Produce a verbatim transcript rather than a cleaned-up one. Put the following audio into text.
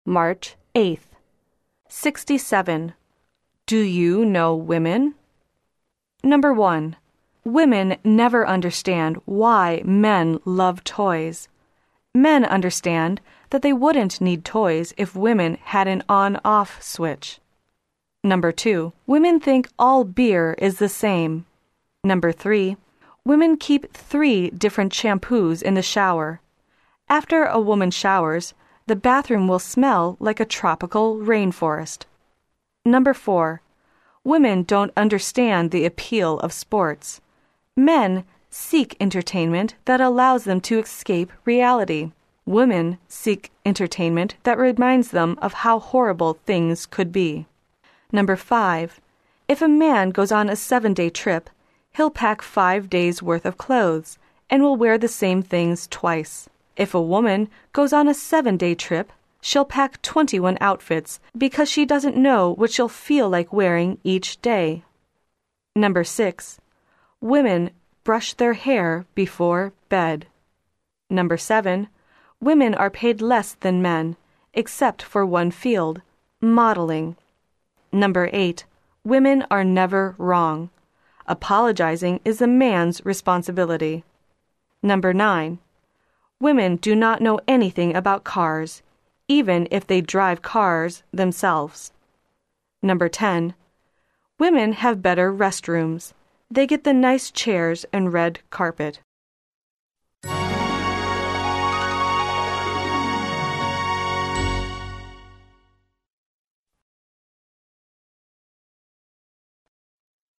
March eighth. sixty-seven. Do you know women? Number one. Women never understand why men love toys. Men understand that they wouldn't need toys if women had an on-off switch. Number two. Women think all beer is the same. Number three. Women keep three different shampoos in the shower. After a woman showers, the bathroom will smell like a tropical rainforest. Number four. Women don't understand the appeal of sports. Men seek entertainment that allows them to escape reality. Women seek entertainment that reminds them of how horrible things could be. Number five. If a man goes on a seven-day trip, he'll pack five days' worth of clothes and will wear the same things twice. If a woman goes on a seven-day trip, she'll pack twenty-one outfits because she doesn't know what she'll feel like wearing each day. Number six. Women brush their hair before bed. Number seven. Women are paid less than men, except for one field, modeling. Number eight. Women are never wrong. Apologizing is a man's responsibility. Number nine. Women do not know anything about cars, even if they drive cars themselves. Number ten. Women have better restrooms. They get the nice chairs and red carpet.